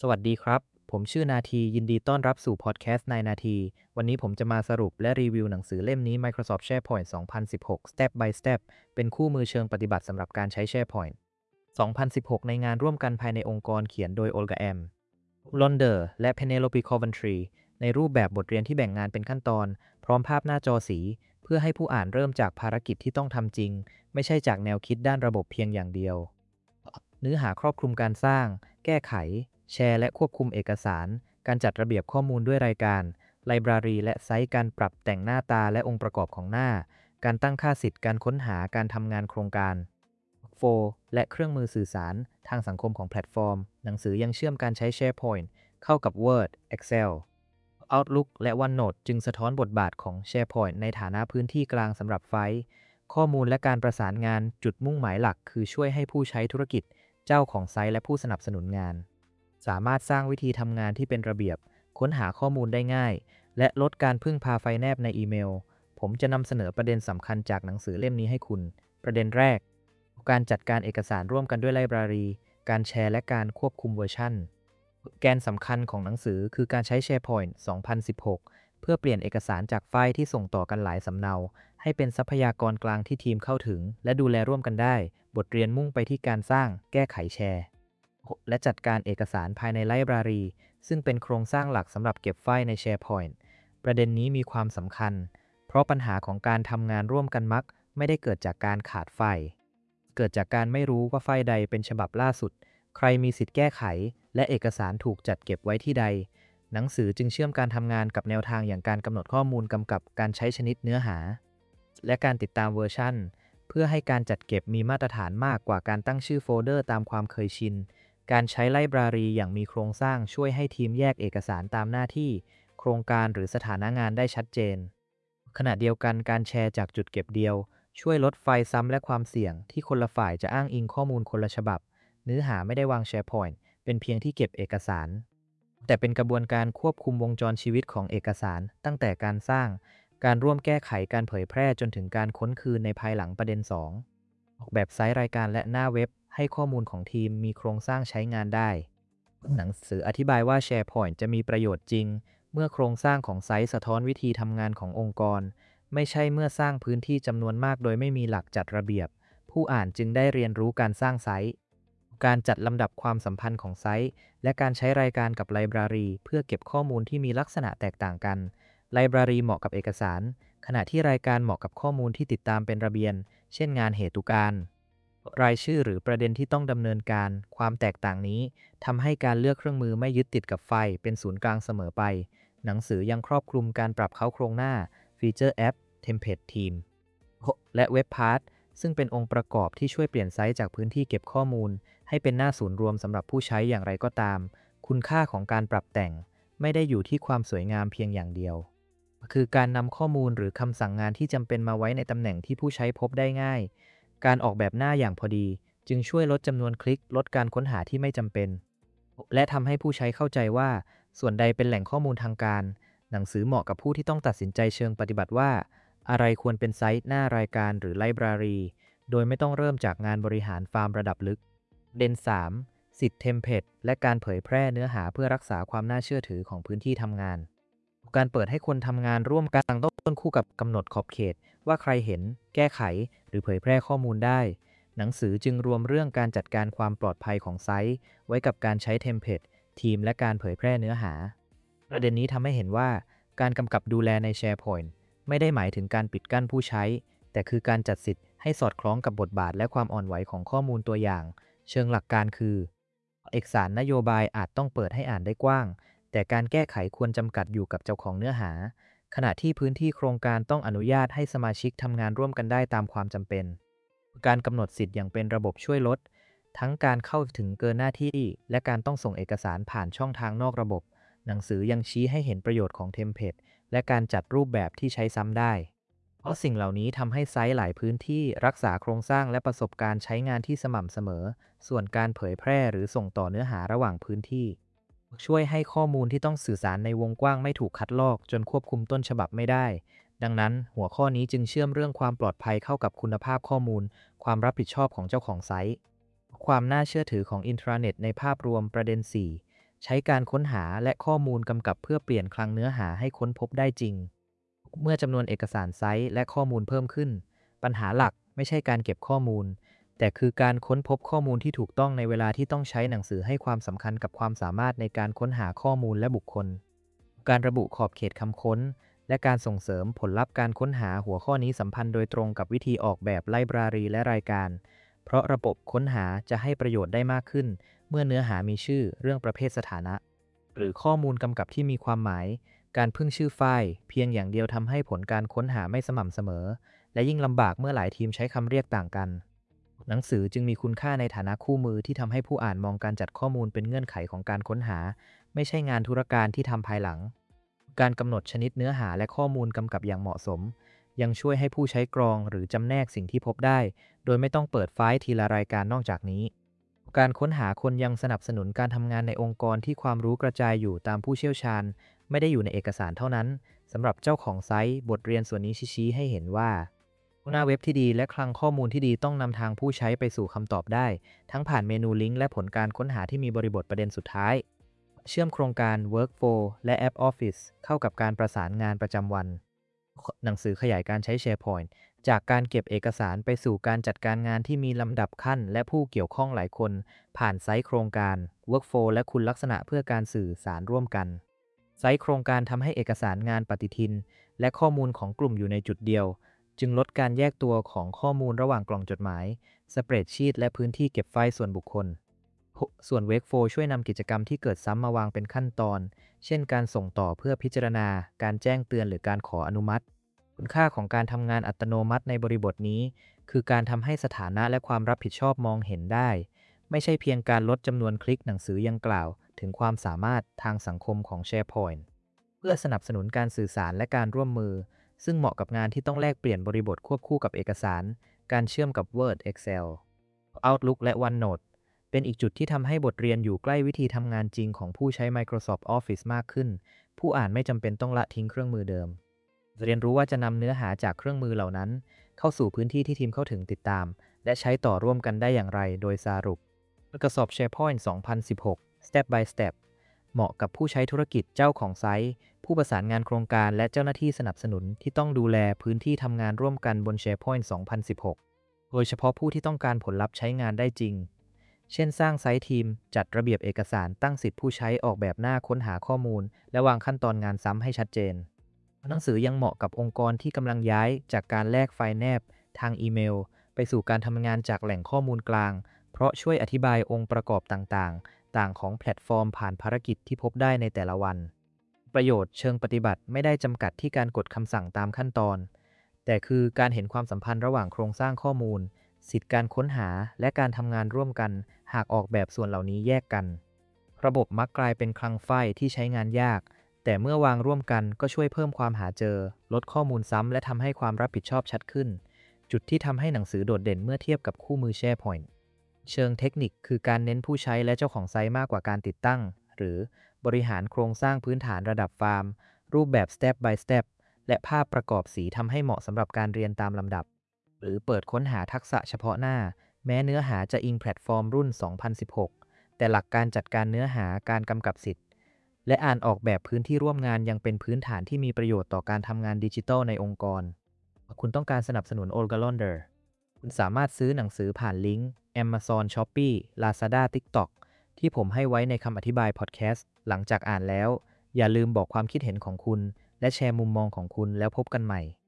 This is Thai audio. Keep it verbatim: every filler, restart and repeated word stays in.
สวัสดีครับ ผมชื่อนาทียินดีต้อนรับสู่พอดแคสต์นายนาที วันนี้ผมจะมาสรุปและรีวิวหนังสือเล่มนี้ Microsoft SharePoint สองพันสิบหก Step by Step เป็นคู่มือเชิงปฏิบัติสำหรับการใช้ SharePoint สองพันสิบหก ในงานร่วมกันภายในองค์กรเขียนโดย Olga M. Londer และ Penelope Coventry ในรูปแบบบทเรียนที่แบ่งงานเป็นขั้นตอน พร้อมภาพหน้าจอสี เพื่อให้ผู้อ่านเริ่มจากภารกิจที่ต้องทำจริง ไม่ใช่จากแนวคิดด้านระบบเพียงอย่างเดียว เนื้อหาครอบคลุมการสร้าง แก้ไข แชร์และควบคุมเอกสาร การจัดระเบียบข้อมูลด้วยรายการ ไลบรารีและไซต์การปรับแต่งหน้าตาและองค์ประกอบของหน้า การตั้งค่าสิทธิ์การค้นหาการทำงานโครงการ โฟร์ และเครื่องมือสื่อสารทางสังคมของแพลตฟอร์ม หนังสือยังเชื่อมการใช้ SharePoint เข้ากับ Word Excel Outlook และ OneNote จึงสะท้อนบทบาทของ SharePoint ในฐานะพื้นที่กลางสำหรับไฟล์ข้อมูลและการประสานงานจุดมุ่งหมายหลักคือช่วยให้ผู้ใช้ธุรกิจเจ้าของไซต์และผู้สนับสนุนงานสามารถสร้างวิธีทำงานที่เป็นระเบียบค้นหาข้อมูลได้ง่ายและลดการพึ่งพาไฟล์แนบในอีเมลผมจะนำเสนอประเด็นสำคัญจากหนังสือเล่มนี้ให้คุณประเด็นแรกการจัดการเอกสารร่วมกันด้วยไลบรารีการแชร์และการควบคุมเวอร์ชันแกนสำคัญของหนังสือคือการใช้ SharePoint สองพันสิบหก เพื่อเปลี่ยนเอกสารจากไฟล์ที่ส่งต่อกันหลายสำเนาให้เป็นทรัพยากรกลางที่ทีมเข้าถึงและดูแลร่วมกันได้บทเรียนมุ่งไปที่การสร้างแก้ไขแชร์และจัดการเอกสารภายในไลบรารีซึ่งเป็นโครงสร้างหลักสำหรับเก็บไฟล์ใน SharePoint ประเด็นนี้มีความสำคัญเพราะปัญหาของการทำงานร่วมกันมักไม่ได้เกิดจากการขาดไฟล์เกิดจากการไม่รู้ว่าไฟล์ใดเป็นฉบับล่าสุดใครมีสิทธิ์แก้ไขและเอกสารถูกจัดเก็บไว้ที่ใดหนังสือจึงเชื่อมการทำงานกับแนวทางอย่างการกำหนดข้อมูลกำกับการใช้ชนิดเนื้อหาและการติดตามเวอร์ชันเพื่อให้การจัดเก็บมีมาตรฐานมากกว่าการตั้งชื่อโฟลเดอร์ตามความเคยชินการใช้ไลบรารีอย่างมีโครงสร้างช่วยให้ทีมแยกเอกสารตามหน้าที่โครงการหรือสถานะงานได้ชัดเจนขณะเดียวกันการแชร์จากจุดเก็บเดียวช่วยลดไฟล์ซ้ำและความเสี่ยงที่คนละฝ่ายจะอ้างอิงข้อมูลคนละฉบับเนื้อหาไม่ได้วาง SharePoint เป็นเพียงที่เก็บเอกสารแต่เป็นกระบวนการควบคุมวงจรชีวิตของเอกสารตั้งแต่การสร้างการร่วมแก้ไขการเผยแพร่จนถึงการค้นคืนในภายหลังประเด็นสองออกแบบไซต์รายการและหน้าเว็บให้ข้อมูลของทีมมีโครงสร้างใช้งานได้หนังสืออธิบายว่า SharePoint จะมีประโยชน์จริงเมื่อโครงสร้างของไซต์สะท้อนวิธีทำงานขององค์กรไม่ใช่เมื่อสร้างพื้นที่จำนวนมากโดยไม่มีหลักจัดระเบียบผู้อ่านจึงได้เรียนรู้การสร้างไซต์การจัดลำดับความสัมพันธ์ของไซต์และการใช้รายการกับไลบรารีเพื่อเก็บข้อมูลที่มีลักษณะแตกต่างกันไลบรารีเหมาะกับเอกสารขณะที่รายการเหมาะกับข้อมูลที่ติดตามเป็นระเบียนเช่นงานเหตุการณ์รายชื่อหรือประเด็นที่ต้องดำเนินการความแตกต่างนี้ทำให้การเลือกเครื่องมือไม่ยึดติดกับไฟล์เป็นศูนย์กลางเสมอไปหนังสือยังครอบคลุมการปรับเค้าโครงหน้าฟีเจอร์แอปเทมเพลตทีมและเว็บพาร์ทซึ่งเป็นองค์ประกอบที่ช่วยเปลี่ยนไซต์จากพื้นที่เก็บข้อมูลให้เป็นหน้าศูนย์รวมสำหรับผู้ใช้อย่างไรก็ตามคุณค่าของการปรับแต่งไม่ได้อยู่ที่ความสวยงามเพียงอย่างเดียวคือการนำข้อมูลหรือคำสั่งงานที่จำเป็นมาไว้ในตำแหน่งที่ผู้ใช้พบได้ง่ายการออกแบบหน้าอย่างพอดีจึงช่วยลดจำนวนคลิกลดการค้นหาที่ไม่จำเป็นและทำให้ผู้ใช้เข้าใจว่าส่วนใดเป็นแหล่งข้อมูลทางการหนังสือเหมาะกับผู้ที่ต้องตัดสินใจเชิงปฏิบัติว่าอะไรควรเป็นไซต์หน้ารายการหรือไลบรารีโดยไม่ต้องเริ่มจากงานบริหารฟาร์มระดับลึกเด่นสามสิทธิ์เทมเพลตและการเผยแพร่เนื้อหาเพื่อรักษาความน่าเชื่อถือของพื้นที่ทำงานการเปิดให้คนทำงานร่วมกันตั้งต้นคู่กับกำหนดขอบเขตว่าใครเห็นแก้ไขหรือเผยแพร่ข้อมูลได้หนังสือจึงรวมเรื่องการจัดการความปลอดภัยของไซต์ไว้กับการใช้เทมเพลตทีมและการเผยแพร่เนื้อหาประเด็นนี้ทำให้เห็นว่าการกำกับดูแลใน SharePoint ไม่ได้หมายถึงการปิดกั้นผู้ใช้แต่คือการจัดสิทธิ์ให้สอดคล้องกับบทบาทและความอ่อนไหวของข้อมูลตัวอย่างเชิงหลักการคือเอกสารนโยบายอาจต้องเปิดให้อ่านได้กว้างแต่การแก้ไขควรจำกัดอยู่กับเจ้าของเนื้อหาขณะที่พื้นที่โครงการต้องอนุญาตให้สมาชิกทำงานร่วมกันได้ตามความจำเป็นการกำหนดสิทธิ์อย่างเป็นระบบช่วยลดทั้งการเข้าถึงเกินหน้าที่และการต้องส่งเอกสารผ่านช่องทางนอกระบบหนังสือยังชี้ให้เห็นประโยชน์ของเทมเพลตและการจัดรูปแบบที่ใช้ซ้ำได้เพราะสิ่งเหล่านี้ทำให้ไซต์หลายพื้นที่รักษาโครงสร้างและประสบการณ์ใช้งานที่สม่ำเสมอส่วนการเผยแพร่หรือส่งต่อเนื้อหาระหว่างพื้นที่ช่วยให้ข้อมูลที่ต้องสื่อสารในวงกว้างไม่ถูกคัดลอกจนควบคุมต้นฉบับไม่ได้ดังนั้นหัวข้อนี้จึงเชื่อมเรื่องความปลอดภัยเข้ากับคุณภาพข้อมูลความรับผิดชอบของเจ้าของไซต์ความน่าเชื่อถือของอินทราเน็ตในภาพรวมประเด็นสี่ใช้การค้นหาและข้อมูลกำกับเพื่อเปลี่ยนคลังเนื้อหาให้ค้นพบได้จริงเมื่อจำนวนเอกสารไซต์และข้อมูลเพิ่มขึ้นปัญหาหลักไม่ใช่การเก็บข้อมูลแต่คือการค้นพบข้อมูลที่ถูกต้องในเวลาที่ต้องใช้หนังสือให้ความสำคัญกับความสามารถในการค้นหาข้อมูลและบุคคลการระบุขอบเขตคำค้นและการส่งเสริมผลลัพธ์การค้นหาหัวข้อนี้สัมพันธ์โดยตรงกับวิธีออกแบบไลบรารีและรายการเพราะระบบค้นหาจะให้ประโยชน์ได้มากขึ้นเมื่อเนื้อหามีชื่อเรื่องประเภทสถานะหรือข้อมูลกำกับที่มีความหมายการพึ่งชื่อไฟล์เพียงอย่างเดียวทำให้ผลการค้นหาไม่สม่ำเสมอและยิ่งลำบากเมื่อหลายทีมใช้คำเรียกต่างกันหนังสือจึงมีคุณค่าในฐานะคู่มือที่ทำให้ผู้อ่านมองการจัดข้อมูลเป็นเงื่อนไขของการค้นหาไม่ใช่งานธุรการที่ทำภายหลังการกำหนดชนิดเนื้อหาและข้อมูลกำกับอย่างเหมาะสมยังช่วยให้ผู้ใช้กรองหรือจำแนกสิ่งที่พบได้โดยไม่ต้องเปิดไฟล์ทีละรายการนอกจากนี้การค้นหาคนยังสนับสนุนการทำงานในองค์กรที่ความรู้กระจายอยู่ตามผู้เชี่ยวชาญไม่ได้อยู่ในเอกสารเท่านั้นสำหรับเจ้าของไซต์บทเรียนส่วนนี้ชี้ให้เห็นว่าหน้าเว็บที่ดีและคลังข้อมูลที่ดีต้องนำทางผู้ใช้ไปสู่คำตอบได้ทั้งผ่านเมนูลิงก์และผลการค้นหาที่มีบริบทประเด็นสุดท้ายเชื่อมโครงการ Workflow และแอป Office เข้ากับการประสานงานประจำวันหนังสือขยายการใช้ SharePoint จากการเก็บเอกสารไปสู่การจัดการงานที่มีลำดับขั้นและผู้เกี่ยวข้องหลายคนผ่านไซต์โครงการ Workflow และคุณลักษณะเพื่อการสื่อสารร่วมกันไซต์โครงการทำให้เอกสารงานปฏิทินและข้อมูลของกลุ่มอยู่ในจุดเดียวจึงลดการแยกตัวของข้อมูลระหว่างกล่องจดหมายสเปรดชีตและพื้นที่เก็บไฟล์ส่วนบุคคลส่วน Workflow ช่วยนำกิจกรรมที่เกิดซ้ำมาวางเป็นขั้นตอนเช่นการส่งต่อเพื่อพิจารณาการแจ้งเตือนหรือการขออนุมัติคุณค่าของการทำงานอัตโนมัติในบริบทนี้คือการทำให้สถานะและความรับผิดชอบมองเห็นได้ไม่ใช่เพียงการลดจำนวนคลิกหนังสือยังกล่าวถึงความสามารถทางสังคมของ SharePoint เพื่อสนับสนุนการสื่อสารและการร่วมมือซึ่งเหมาะกับงานที่ต้องแลกเปลี่ยนบริบทควบคู่กับเอกสารการเชื่อมกับ Word Excel Outlook และ OneNote เป็นอีกจุดที่ทำให้บทเรียนอยู่ใกล้วิธีทำงานจริงของผู้ใช้ Microsoft Office มากขึ้นผู้อ่านไม่จำเป็นต้องละทิ้งเครื่องมือเดิมเรียนรู้ว่าจะนำเนื้อหาจากเครื่องมือเหล่านั้นเข้าสู่พื้นที่ที่ทีมเข้าถึงติดตามและใช้ต่อร่วมกันได้อย่างไรโดยสรุป Microsoft SharePoint สองพันสิบหก Step by Step เหมาะกับผู้ใช้ธุรกิจเจ้าของไซต์ผู้ประสานงานโครงการและเจ้าหน้าที่สนับสนุนที่ต้องดูแลพื้นที่ทำงานร่วมกันบน SharePoint สองพันสิบหก โดยเฉพาะผู้ที่ต้องการผลลัพธ์ใช้งานได้จริงเช่นสร้างไซต์ทีมจัดระเบียบเอกสารตั้งสิทธิผู้ใช้ออกแบบหน้าค้นหาข้อมูลและวางขั้นตอนงานซ้ำให้ชัดเจนหนังสือยังเหมาะกับองค์กรที่กำลังย้ายจากการแลกไฟล์แนบทางอีเมลไปสู่การทำงานจากแหล่งข้อมูลกลางเพราะช่วยอธิบายองค์ประกอบต่างๆต่างของแพลตฟอร์มผ่านภารกิจที่พบได้ในแต่ละวันประโยชน์เชิงปฏิบัติไม่ได้จำกัดที่การกดคำสั่งตามขั้นตอนแต่คือการเห็นความสัมพันธ์ระหว่างโครงสร้างข้อมูลสิทธิการค้นหาและการทำงานร่วมกันหากออกแบบส่วนเหล่านี้แยกกันระบบมักกลายเป็นคลังไฟล์ที่ใช้งานยากแต่เมื่อวางร่วมกันก็ช่วยเพิ่มความหาเจอลดข้อมูลซ้ำและทำให้ความรับผิดชอบชัดขึ้นจุดที่ทำให้หนังสือโดดเด่นเมื่อเทียบกับคู่มือ SharePoint เชิงเทคนิคคือการเน้นผู้ใช้และเจ้าของไซต์มากกว่าการติดตั้งหรือบริหารโครงสร้างพื้นฐานระดับฟาร์มรูปแบบ Step by Step และภาพประกอบสีทำให้เหมาะสำหรับการเรียนตามลำดับหรือเปิดค้นหาทักษะเฉพาะหน้าแม้เนื้อหาจะอิงแพลตฟอร์มรุ่น สองพันสิบหก แต่หลักการจัดการเนื้อหาการกำกับสิทธิ์และอ่านออกแบบพื้นที่ร่วมงานยังเป็นพื้นฐานที่มีประโยชน์ต่อการทำงานดิจิทัลในองค์กรคุณต้องการสนับสนุน Olga Londer คุณสามารถซื้อหนังสือผ่านลิงก์ Amazon Shopee Lazada TikTok ที่ผมให้ไว้ในคำอธิบายพอดแคสต์หลังจากอ่านแล้วอย่าลืมบอกความคิดเห็นของคุณและแชร์มุมมองของคุณแล้วพบกันใหม่